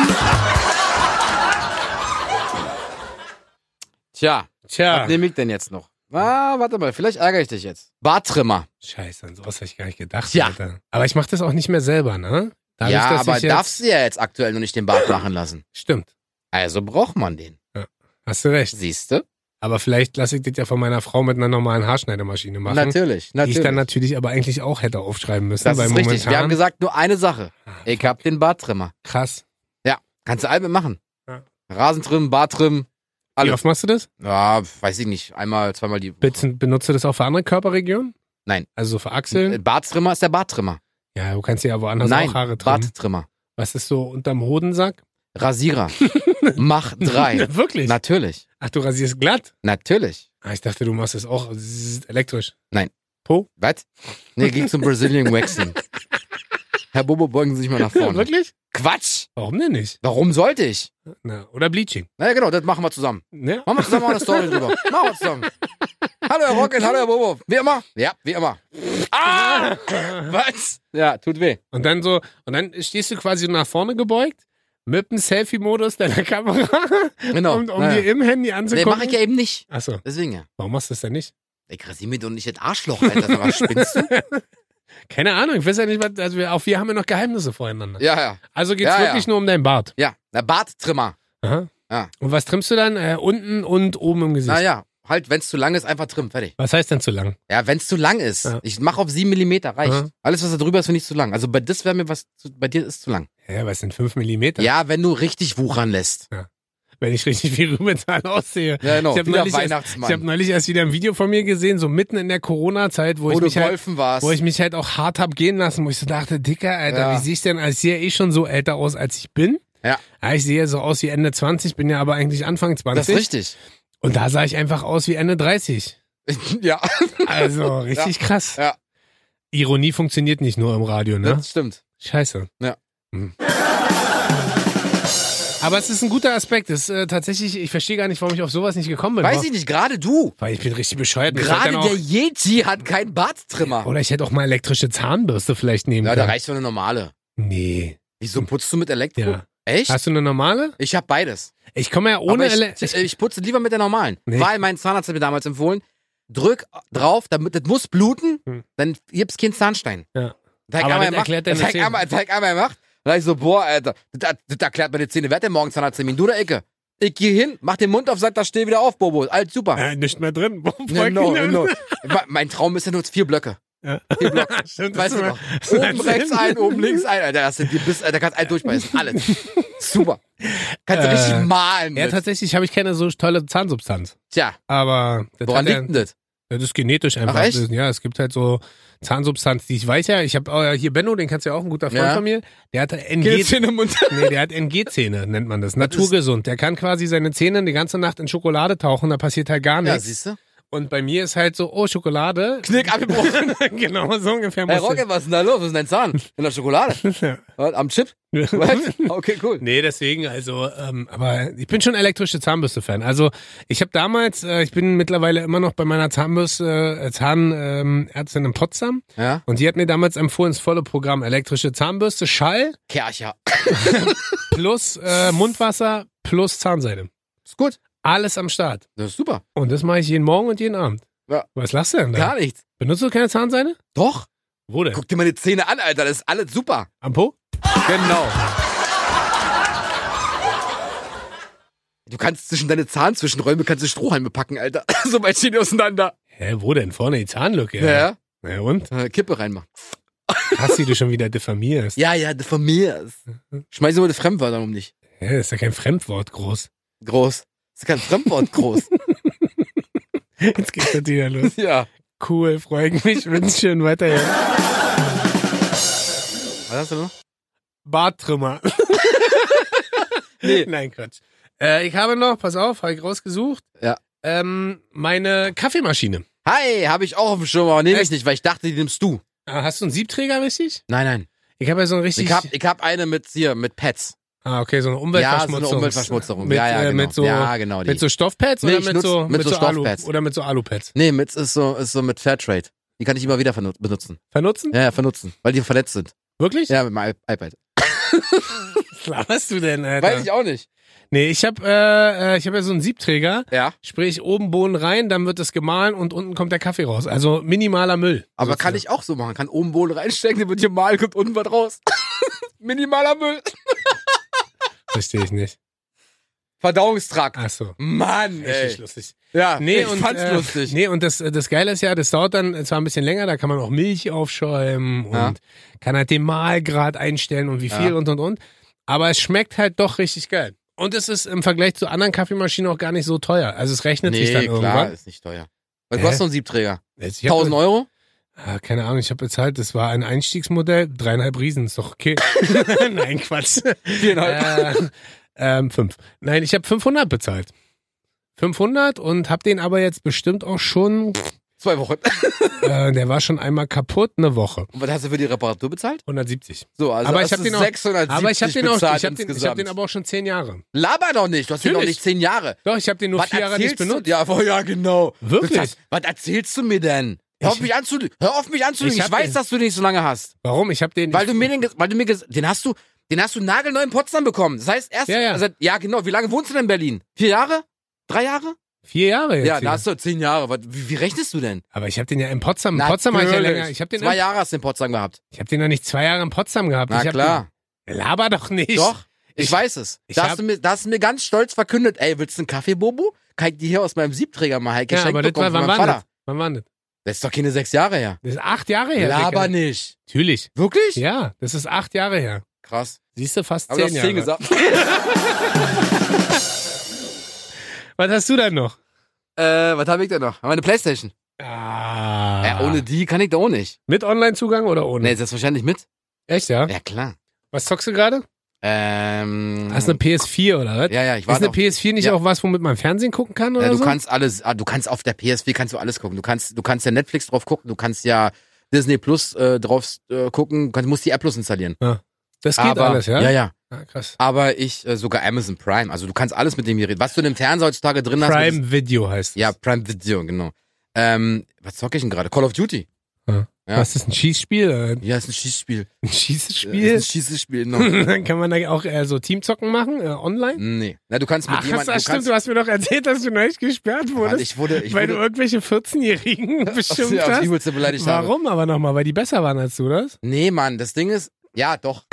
Tja, was nehme ich denn jetzt noch? Warte mal, vielleicht ärgere ich dich jetzt. Barttrimmer. Scheiße, an sowas habe ich gar nicht gedacht. Ja. Alter. Aber ich mache das auch nicht mehr selber, ne? Dadurch, ja, aber darfst du ja jetzt aktuell noch nicht den Bart machen lassen. Stimmt. Also braucht man den. Ja. Hast du recht. Siehste? Aber vielleicht lasse ich das ja von meiner Frau mit einer normalen Haarschneidemaschine machen. Natürlich. Die ich dann natürlich aber eigentlich auch hätte aufschreiben müssen. Das ist richtig. Wir haben gesagt, nur eine Sache. Ich hab den Barttrimmer. Krass. Ja, kannst du alle mitmachen. Ja. Rasentrimmen, Barttrimmen, alles. Wie oft machst du das? Ja, weiß ich nicht. Einmal, zweimal die Woche. Benutzt du das auch für andere Körperregionen? Nein. Also für Achseln? Barttrimmer ist der Barttrimmer. Ja, du kannst ja woanders auch Haare trimmen. Barttrimmer. Was ist so unterm Hodensack? Rasierer. Mach 3. Wirklich? Natürlich. Ach, du rasierst glatt? Natürlich. Ah, ich dachte, du machst das auch elektrisch. Nein. Po? Was? Nee, ging zum Brazilian Waxing. Herr Bobo, beugen Sie sich mal nach vorne. Wirklich? Quatsch! Warum denn nicht? Warum sollte ich? Na, oder Bleaching. Na ja, genau, das machen wir zusammen. Ja? Machen wir zusammen auch eine Story drüber. Machen wir zusammen. Hallo Herr Rocket, hallo Herr Bobo. Wie immer? Ja, wie immer. Ah! Was? Ja, tut weh. Und dann stehst du quasi nach vorne gebeugt, mit dem Selfie-Modus deiner Kamera, genau. um dir im Handy anzugucken. Nee, mach ich ja eben nicht. Achso. Deswegen ja. Warum machst du das denn nicht? Ich rasiere mir doch nicht das Arschloch, Alter. Was spinnst du? Keine Ahnung, ich weiß ja nicht, was, also wir haben ja noch Geheimnisse voreinander. Ja. Also geht's wirklich nur um deinen Bart? Ja, der Barttrimmer. Aha. Ja. Und was trimmst du dann? Unten und oben im Gesicht? Naja, halt, wenn es zu lang ist, einfach trimmen, fertig. Was heißt denn zu lang? Ja, wenn es zu lang ist. Ja. Ich mache auf 7 mm, reicht. Aha. Alles, was da drüber ist, finde ich zu lang. Also bei bei dir ist zu lang. Ja, was sind 5 mm? Ja, wenn du richtig wuchern lässt. Ja. Wenn ich richtig wie Rübenthal aussehe. Ja, genau. Ich habe neulich erst wieder ein Video von mir gesehen, so mitten in der Corona-Zeit, wo ich mich halt auch hart hab gehen lassen, wo ich so dachte, Dicker, Alter, wie sehe ich denn? Ich sehe ja schon so älter aus, als ich bin. Ja. Ich sehe so aus wie Ende 20, bin ja aber eigentlich Anfang 20. Das ist richtig. Und da sah ich einfach aus wie Ende 30. Ja. Also, richtig krass. Ja. Ironie funktioniert nicht nur im Radio, ne? Das stimmt. Scheiße. Ja. Aber es ist ein guter Aspekt. Das ist tatsächlich, ich verstehe gar nicht, warum ich auf sowas nicht gekommen bin. Weiß ich nicht, gerade du. Weil ich bin richtig bescheuert. Gerade der Yeti hat keinen Barttrimmer. Oder ich hätte auch mal elektrische Zahnbürste vielleicht nehmen können. Ja, da reicht so eine normale. Nee. Wieso putzt du mit Elektro? Ja. Echt? Hast du eine normale? Ich habe beides. Ich komme ja ohne ich putze lieber mit der normalen. Nee. Weil mein Zahnarzt hat mir damals empfohlen, drück drauf, damit das muss bluten, dann gibt's keinen Zahnstein. Ja. Das erklärt einmal gemacht. Und dann ich so, boah, Alter, das erklärt meine Zähne. Wer hat denn morgen Zahnarzt-Termin? Du oder Ecke? Ich gehe hin, mach den Mund auf, sag, da steh wieder auf, Bobo. Alles super. Nicht mehr drin. No. Mein Traum ist ja nur 4 Blöcke. Ja. 4 Blöcke. Stimmt, weißt du noch? Oben rechts ein, oben links ein. Alter, da kannst du durchbeißen. Alles. Super. Kannst du richtig malen. Ja, tatsächlich habe ich keine so tolle Zahnsubstanz. Tja. Aber woran liegt denn das? Das ist genetisch einfach. Ach, echt? Ja, es gibt halt so Zahnsubstanz, die ich weiß ja. Ich habe hier Benno, den kennst du ja auch, ein guter Freund von mir. Der hat NG-Zähne im Mund. Nee, der hat NG-Zähne, nennt man das. Naturgesund. Der kann quasi seine Zähne die ganze Nacht in Schokolade tauchen, da passiert halt gar nichts. Ja, siehst du? Und bei mir ist halt so, oh, Schokolade. Knick abgebrochen. Genau, so ungefähr. Hey Rocket, was ist denn da los? Was ist denn dein Zahn? In der Schokolade? Ja. Am Chip? Okay, cool. Nee, deswegen, also, aber ich bin schon elektrische Zahnbürste-Fan. Also, ich habe damals, ich bin mittlerweile immer noch bei meiner Zahnärztin in Potsdam. Ja. Und die hat mir damals empfohlen, das volle Programm, elektrische Zahnbürste, Schall. Kercher. Plus Mundwasser, plus Zahnseide. Ist gut. Alles am Start. Das ist super. Und das mache ich jeden Morgen und jeden Abend. Ja. Was lachst du denn da? Gar nichts. Benutzt du keine Zahnseide? Doch. Wo denn? Guck dir meine Zähne an, Alter. Das ist alles super. Am Po? Genau. Du kannst zwischen deine Zahnzwischenräume kannst du Strohhalme packen, Alter. So weit stehen die auseinander. Hä, wo denn? Vorne die Zahnlücke? Ja. Na und? Kippe reinmachen. Krass, wie du schon wieder diffamierst. Ja, diffamierst. Schmeiß immer die Fremdwörter um dich. Ja, das ist ja kein Fremdwort, groß. Groß. Das ist kein Fremdwort, groß. Jetzt geht's jetzt wieder los. Ja. Cool, freue ich mich. Wünsche schön weiterhin. Was hast du noch? Barttrimmer. Nee. Nein, Quatsch. Ich habe noch, pass auf, habe ich rausgesucht. Ja. Meine Kaffeemaschine. Hi, habe ich auch auf dem Schirm, aber nehme ich nicht, weil ich dachte, die nimmst du. Hast du einen Siebträger richtig? Nein. Ich habe ja so ein richtig... Ich hab eine mit Pads. Ah, okay, so eine Umweltverschmutzung. Ja, so eine Umweltverschmutzung. Genau. Genau. Mit so Stoffpads oder mit so Stoffpads? Oder mit so Alupads? Nee, ist so mit Fairtrade. Die kann ich immer wieder benutzen. Vernutzen? Ja, vernutzen, weil die verletzt sind. Wirklich? Ja, mit meinem iPad. Was laberst du denn, Alter? Weiß ich auch nicht. Nee, ich hab ja so einen Siebträger. Ja. Sprich, oben Bohnen rein, dann wird es gemahlen und unten kommt der Kaffee raus. Also minimaler Müll. Aber kann ich auch so machen. Kann oben Bohnen reinstecken, dann wird gemahlen, kommt unten was raus. Minimaler Müll. Verstehe ich nicht. Verdauungstrakt. Ach so. Mann, ey. Richtig lustig. Ja, nee, ich fand's lustig. Nee, und das Geile ist ja, das dauert dann zwar ein bisschen länger, da kann man auch Milch aufschäumen und kann halt den Mahlgrad einstellen und wie viel und. Aber es schmeckt halt doch richtig geil. Und es ist im Vergleich zu anderen Kaffeemaschinen auch gar nicht so teuer. Also es rechnet sich dann irgendwann. Klar, ist nicht teuer. Was kostet so ein Siebträger? 1000 Euro? Keine Ahnung, ich habe bezahlt, das war ein Einstiegsmodell, 3,5 Riesen, ist doch okay. Nein, Quatsch. 4,5. 5. Nein, ich habe 500 bezahlt. 500 und habe den aber jetzt bestimmt auch schon 2 Wochen. Der war schon einmal kaputt, eine Woche. Und was hast du für die Reparatur bezahlt? 170. So, also aber ich habe den auch 670 aber ich habe den auch insgesamt. ich habe den aber auch schon 10 Jahre. Laber doch nicht, du hast den noch nicht 10 Jahre. Doch, ich habe den nur was 4 Jahre nicht benutzt. Ja, genau. Wirklich? Was erzählst du mir denn? Hör auf mich anzulügen. Ich weiß, dass du den nicht so lange hast. Warum? Ich habe den Weil du mir den hast du nagelneu in Potsdam bekommen. Das heißt erst ja genau, wie lange wohnst du denn in Berlin? 4 Jahre? 3 Jahre? 4 Jahre jetzt. Ja, da hast du 10 Jahre. Wie rechnest du denn? Aber ich habe den ja in Potsdam. In Potsdam habe ich ja länger. Ich hab den 2 Jahre hast du in Potsdam gehabt. Ich habe den noch nicht 2 Jahre in Potsdam gehabt. Na klar. Laber doch nicht. Doch, ich weiß es. Da hast du mir ganz stolz verkündet, ey, willst du einen Kaffee, Bobo? Kann ich dir hier aus meinem Siebträger mal halt geschenkt bekommen von meinem Vater? Wann war das? Das ist doch keine 6 Jahre her. Das ist 8 Jahre her. Laber nicht. Natürlich. Wirklich? Ja, das ist 8 Jahre her. Krass. Siehst du, fast 10 Jahre. Jahre. 10 gesagt. Was hast du denn noch? Was habe ich denn noch? Meine Playstation. Ohne die kann ich da auch nicht. Mit Online-Zugang oder ohne? Nee, selbstverständlich mit. Echt, ja? Ja, klar. Was zockst du gerade? Hast du eine PS4 oder was? Ja, ich war. Ist eine PS4 nicht auch was, womit man Fernsehen gucken kann oder du so? Kannst alles, du kannst auf der PS4 kannst du alles gucken. Du kannst ja Netflix drauf gucken, du kannst ja Disney Plus drauf gucken, du musst die App Plus installieren. Ja. Das geht alles, ja? Ja. Ah, krass. Aber sogar Amazon Prime, also du kannst alles mit dem Gerät. Was du in dem Fernseher heutzutage drin hast. Prime Video heißt es. Ja, Prime Video, genau. Was zocke ich denn gerade? Call of Duty. Ja. Was ist ein Schießspiel? Ja, ist ein Schießspiel. Ein Schießspiel? Ein Schießspiel, genau. Dann kann man da auch so Teamzocken machen, online? Nee. Na, du kannst mit jemandem. Stimmt, du hast mir doch erzählt, dass du neulich gesperrt wurdest. Weil du irgendwelche 14-Jährigen bestimmt hast. Beleidigt Warum aber nochmal? Weil die besser waren als du, das? Nee, Mann, das Ding ist, ja, doch.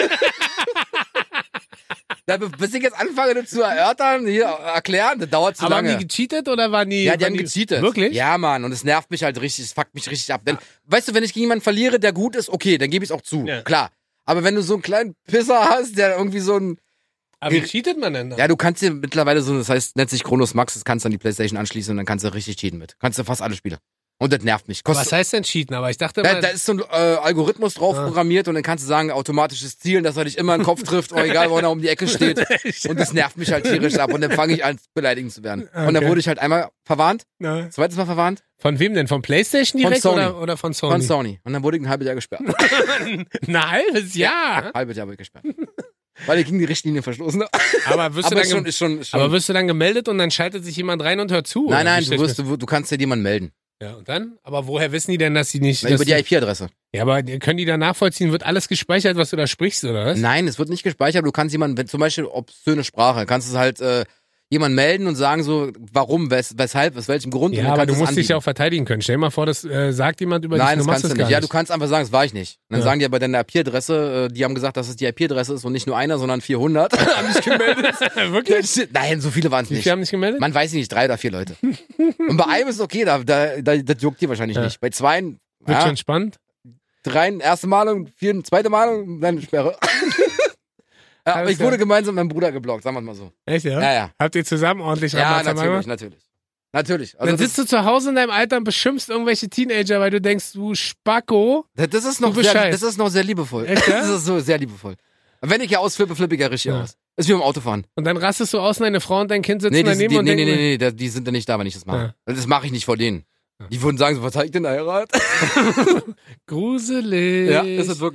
Bis ich jetzt anfange, das zu erklären, das dauert zu lange. Aber haben die gecheatet oder waren die... Ja, die haben gecheatet. Wirklich? Ja, Mann, und es nervt mich halt richtig, es fuckt mich richtig ab. Denn, weißt du, wenn ich gegen jemanden verliere, der gut ist, okay, dann gebe ich es auch zu, klar. Aber wenn du so einen kleinen Pisser hast, der irgendwie so ein... Aber wie cheatet man denn da? Ja, du kannst dir mittlerweile so, das heißt, nennt sich Chronos Max, das kannst du an die Playstation anschließen und dann kannst du richtig cheaten mit. Kannst du fast alle Spiele. Und das nervt mich. Was heißt denn cheaten? Aber ich dachte mal... Da ist so ein Algorithmus drauf programmiert und dann kannst du sagen, automatisches Zielen, dass er dich immer in den Kopf trifft, oder egal, wo er um die Ecke steht. Und das nervt mich halt tierisch ab und dann fange ich an, beleidigend zu werden. Okay. Und dann wurde ich halt einmal verwarnt, zweites Mal verwarnt. Von wem denn? Von PlayStation direkt von Sony. Oder von Sony? Von Sony. Und dann wurde ich ein halbes Jahr gesperrt. Ein halbes Jahr? Ja, ein halbes Jahr wurde ich gesperrt. Weil ich gegen die Richtlinie verstoßen habe. Aber wirst du dann gemeldet und dann schaltet sich jemand rein und hört zu? Nein, du kannst dir jemanden melden. Ja, und dann? Aber woher wissen die denn, dass sie nicht... Über die IP-Adresse. Ja, aber können die da nachvollziehen? Wird alles gespeichert, was du da sprichst, oder was? Nein, es wird nicht gespeichert. Du kannst jemanden, zum Beispiel obszöne Sprache, kannst du halt jemanden melden und sagen so, warum, weshalb, aus welchem Grund. Ja, aber du musst dich ja auch verteidigen können. Stell dir mal vor, das sagt jemand über dich. Nein, das kannst du nicht. Ja, du kannst einfach sagen, das war ich nicht. Und dann sagen die aber deine IP-Adresse, die haben gesagt, dass es die IP-Adresse ist und nicht nur einer, sondern 400. Haben dich gemeldet. Wirklich? Nein, so viele waren es nicht. Wie viele haben dich gemeldet? Man weiß nicht, 3 oder 4 Leute. Und bei einem ist es okay, das juckt dir wahrscheinlich nicht. Bei 2 wird schon spannend. 3 erste Malung, 4 zweite Malung, dann Sperre. Ja, aber ich wurde gemeinsam mit meinem Bruder geblockt, sagen wir mal so. Echt, ja? Ja. Habt ihr zusammen ordentlich natürlich. Also dann sitzt du zu Hause in deinem Alter und beschimpfst irgendwelche Teenager, weil du denkst, du Spacko. Das ist noch sehr liebevoll. Echt, ja? Das ist so sehr liebevoll. Und wenn ich ja ausflippe, flippe ich ja richtig aus. Das ist wie beim Autofahren. Und dann rastest du aus und deine Frau und dein Kind sitzen daneben und denken... Nee, die sind dann nicht da, wenn ich das mache. Ja. Das mache ich nicht vor denen. Die würden sagen, so, was habe ich denn Heirat? Gruselig. Ja, ist es wirklich.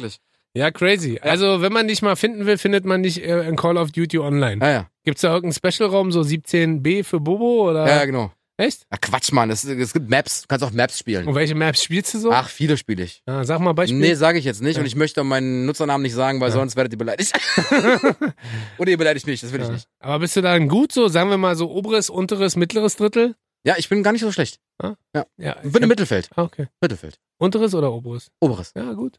Ja, crazy. Also, wenn man dich mal finden will, findet man dich in Call of Duty Online. Ja. Gibt's da irgendeinen Special-Raum, so 17b für Bobo? Oder? Ja, genau. Echt? Ach Quatsch, Mann. Es gibt Maps. Du kannst auch Maps spielen. Und welche Maps spielst du so? Ach, viele spiele ich. Ja, sag mal Beispiel. Nee, sage ich jetzt nicht. Ja. Und ich möchte meinen Nutzernamen nicht sagen, weil sonst werdet ihr beleidigt. Oder ihr beleidigt mich, das will ich nicht. Aber bist du dann gut so, sagen wir mal so oberes, unteres, mittleres Drittel? Ja, ich bin gar nicht so schlecht. Ja. Ich bin im Mittelfeld. Okay. Mittelfeld. Unteres oder oberes? Oberes. Ja, gut.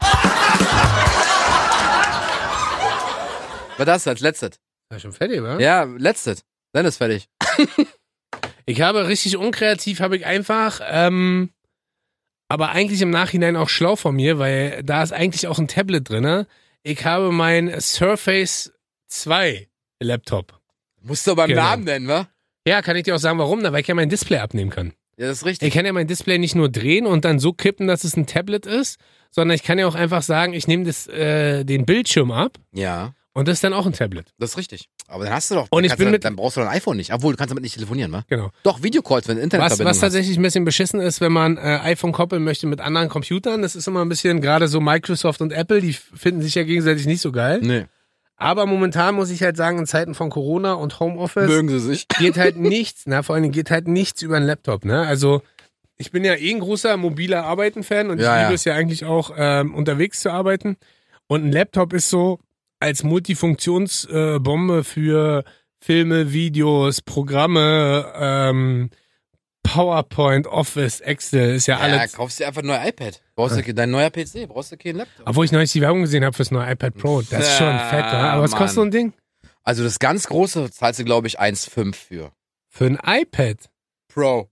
Was das als letztes? Ja, schon fertig, wa? Ja, letztes. Dann ist fertig. Ich habe richtig unkreativ, habe ich einfach, aber eigentlich im Nachhinein auch schlau von mir, weil da ist eigentlich auch ein Tablet drin. Ich habe mein Surface 2 Laptop. Musst du beim Namen nennen, wa? Ja, kann ich dir auch sagen, warum? Weil ich ja mein Display abnehmen kann. Ja, das ist richtig. Ich kann ja mein Display nicht nur drehen und dann so kippen, dass es ein Tablet ist, sondern ich kann ja auch einfach sagen, ich nehme den Bildschirm ab. Ja. Und das ist dann auch ein Tablet. Das ist richtig. Aber dann hast du doch, und dann brauchst du dein iPhone nicht. Obwohl, du kannst damit nicht telefonieren, wa? Genau. Doch, Videocalls, wenn Internetverbindung Was tatsächlich ein bisschen beschissen ist, wenn man iPhone koppeln möchte mit anderen Computern, das ist immer ein bisschen, gerade so Microsoft und Apple, die finden sich ja gegenseitig nicht so geil. Nee. Aber momentan muss ich halt sagen, in Zeiten von Corona und Homeoffice mögen sie sich. Geht halt nichts, vor allen Dingen geht halt nichts über einen Laptop, ne? Also ich bin ja ein großer mobiler Arbeiten-Fan und ich liebe es ja eigentlich auch, unterwegs zu arbeiten. Und ein Laptop ist so als Multifunktionsbombe für Filme, Videos, Programme, PowerPoint, Office, Excel, ist ja alles. Ja, kaufst dir einfach ein neues iPad. Brauchst du dein neuer PC, brauchst du keinen Laptop. Obwohl ich neulich die Werbung gesehen habe fürs neue iPad Pro. Das ist schon fett, oder? Aber was kostet so ein Ding? Also das ganz große zahlst du, glaube ich, 1,5 für. Für ein iPad? Pro.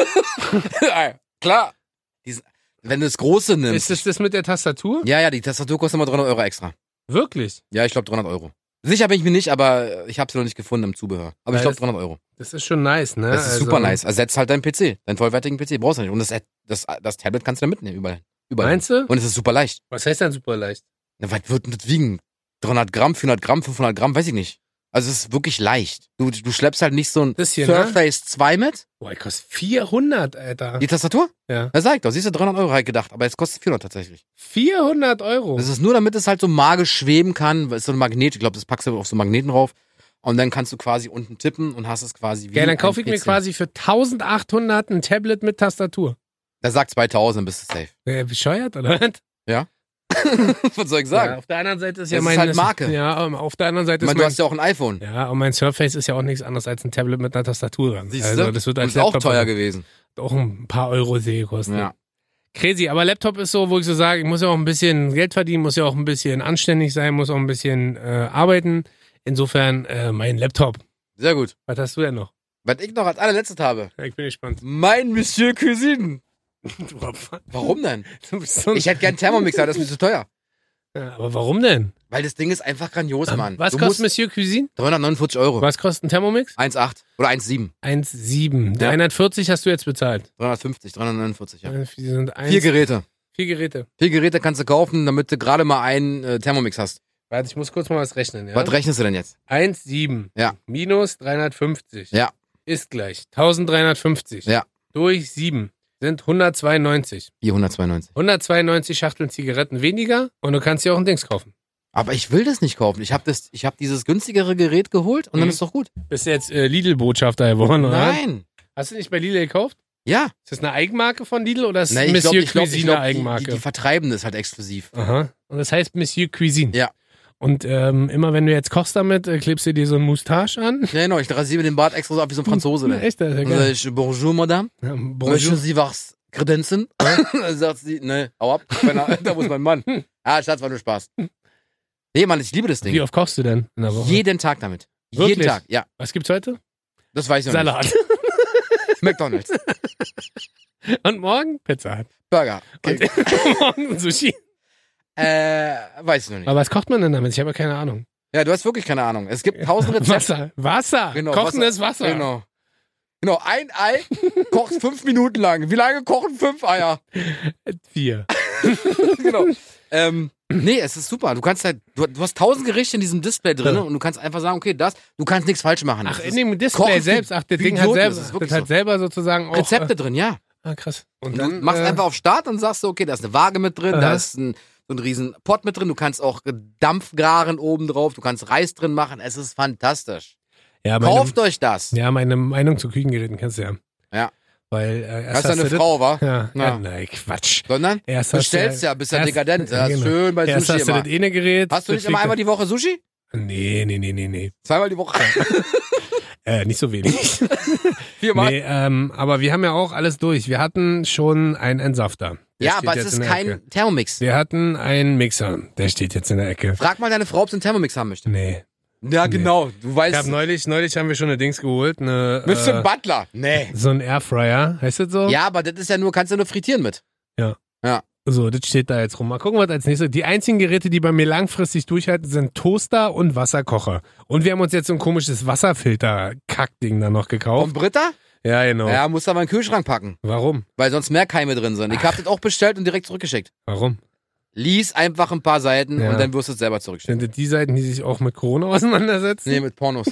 Klar. Wenn du das große nimmst. Ist das das mit der Tastatur? Ja, die Tastatur kostet immer 300 Euro extra. Wirklich? Ja, ich glaube 300 Euro. Sicher bin ich mir nicht, aber ich habe sie noch nicht gefunden im Zubehör. Aber ich glaube 300 Euro. Das ist schon nice, ne? Das ist super nice. Ersetzt halt deinen PC, deinen vollwertigen PC. Brauchst du nicht. Und das Tablet kannst du da mitnehmen, überall. Meinst du? Und es ist super leicht. Was heißt denn super leicht? Na, was wird das wiegen? 300 Gramm, 400 Gramm, 500 Gramm, weiß ich nicht. Also es ist wirklich leicht. Du schleppst halt nicht so ein Surface 2 mit. Boah, die kostet 400, Alter. Die Tastatur? Ja. Ja, sag ich doch. Siehst du, 300 Euro halt gedacht. Aber jetzt kostet 400 tatsächlich. 400 Euro? Das ist nur, damit es halt so magisch schweben kann. Das ist so ein Magnet. Ich glaube, das packst du auf so Magneten drauf. Und dann kannst du quasi unten tippen und hast es quasi wie dann kaufe ich mir quasi für 1800 ein Tablet mit Tastatur. Da sagt 2000, bist du safe. Bescheuert, oder was? Ja. Was soll ich sagen? Ja, auf der anderen Seite ist das ist halt Marke. Ja, auf der anderen Seite du hast ja auch ein iPhone. Ja, und mein Surface ist ja auch nichts anderes als ein Tablet mit einer Tastatur dran. Siehst also du? das wird als ist auch teuer gewesen. Auch ein paar Euro gekostet. Ja. Crazy, aber Laptop ist so, wo ich so sage, ich muss ja auch ein bisschen Geld verdienen, muss ja auch ein bisschen anständig sein, muss auch ein bisschen arbeiten. Insofern mein Laptop. Sehr gut. Was hast du denn noch? Was ich noch als allerletztes habe. Ja, ich bin gespannt. Mein Monsieur Cuisine. Warum denn? Ich hätte gern Thermomix, aber das ist mir zu teuer. Ja, aber warum denn? Weil das Ding ist einfach grandios, Mann. Was kostet Monsieur Cuisine? 349 Euro. Was kostet ein Thermomix? 1,8 oder 1,7. 1,7. 340 hast du jetzt bezahlt. 350, 349, ja. Die sind 4 Geräte. 4 Geräte. 4 Geräte kannst du kaufen, damit du gerade mal einen Thermomix hast. Warte, ich muss kurz mal was rechnen, ja? Was rechnest du denn jetzt? 1,7. Ja. Minus 350. Ja. Ist gleich 1350. Ja. Durch 7 sind 192. Wie 192? 192 Schachteln Zigaretten weniger und du kannst dir auch ein Dings kaufen. Aber ich will das nicht kaufen. Ich hab dieses günstigere Gerät geholt und dann ist doch gut. Bist du jetzt Lidl-Botschafter geworden, oder? Nein. Hast du nicht bei Lidl gekauft? Ja. Ist das eine Eigenmarke von Lidl oder ist Nein, Monsieur Cuisine Eigenmarke? Die vertreiben das halt exklusiv. Aha. Und das heißt Monsieur Cuisine. Ja. Und immer wenn du jetzt kochst damit, klebst du dir so ein Moustache an. Ja, genau. Ich rasiere den Bart extra so ab wie so ein Franzose. Ne? Echt? Das ist ja geil. Ich, bonjour, Madame. Ja, bonjour. Möchten Sie was kredenzen? Dann sagt sie, ne, hau ab. Da muss mein Mann. Ah, Schatz, war nur Spaß. Nee, Mann, ich liebe das Ding. Wie oft kochst du denn in der Woche? Jeden Tag damit. Wirklich? Jeden Tag, ja. Was gibt's heute? Das weiß ich noch Salat. nicht. McDonald's. Und morgen Pizza Hut. Burger. Okay. Und morgen Sushi. Weiß ich noch nicht. Aber was kocht man denn damit? Ich habe ja keine Ahnung. Ja, du hast wirklich keine Ahnung. Es gibt 1000 Rezepte. Wasser. Genau, Kochendes Wasser. Genau, ein Ei kocht 5 Minuten lang. Wie lange kochen 5 Eier? 4. Genau. Nee, es ist super. Du kannst halt, du hast 1000 Gerichte in diesem Display drin und du kannst einfach sagen, okay, du kannst nichts falsch machen. Ach, in dem Display selbst. Ach, das Ding hat selber sozusagen auch Rezepte drin, ja. Ah, krass. Und du machst einfach auf Start und sagst so, okay, da ist eine Waage mit drin, da ist ein so einen riesen Pot mit drin. Du kannst auch Dampf garen oben drauf. Du kannst Reis drin machen. Es ist fantastisch. Ja, Kauft euch das. Ja, meine Meinung zu Küchengeräten kennst du ja. Ja. Weil erst hast du eine Frau, wa? Ja. Nein, Quatsch. Sondern? Erst bestellst ja, bist ja dekadent. Ja, genau. Schön bei erst Sushi hast du das eine Gerät. Hast du nicht immer einmal die Woche Sushi? Nee. Zweimal die Woche? Nicht so wenig. 4-mal? Nee, aber wir haben ja auch alles durch. Wir hatten schon einen Entsafter. Ja, aber es ist kein Thermomix. Wir hatten einen Mixer. Der steht jetzt in der Ecke. Frag mal deine Frau, ob sie einen Thermomix haben möchte. Nee. Ja, genau. Du weißt. Ich hab neulich haben wir schon eine Dings geholt. Mr. Butler. Nee. So ein Airfryer. Heißt das so? Ja, aber das ist ja nur, kannst du nur frittieren mit. Ja. Ja. So, das steht da jetzt rum. Mal gucken, was als nächstes. Die einzigen Geräte, die bei mir langfristig durchhalten, sind Toaster und Wasserkocher. Und wir haben uns jetzt so ein komisches Wasserfilter-Kackding da noch gekauft. Von Britta? Ja, genau. Ja, musst du aber in den Kühlschrank packen. Warum? Weil sonst mehr Keime drin sind. Ich hab das auch bestellt und direkt zurückgeschickt. Warum? Lies einfach ein paar Seiten und dann wirst du es selber zurückschicken. Sind das die Seiten, die sich auch mit Corona auseinandersetzen? Nee, mit Pornos.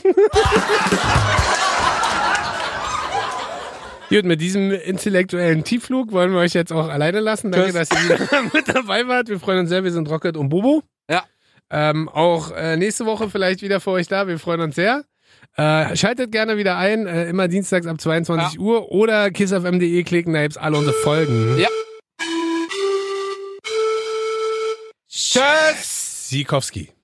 Gut, mit diesem intellektuellen Tiefflug wollen wir euch jetzt auch alleine lassen. Danke, dass ihr wieder mit dabei wart. Wir freuen uns sehr. Wir sind Rocket und Bobo. Ja. Auch nächste Woche vielleicht wieder für euch da. Wir freuen uns sehr. Schaltet gerne wieder ein. Immer dienstags ab 22 Uhr oder kissfm.de klicken. Da gibt's alle unsere Folgen. Ja. Tschüss. Siekowski.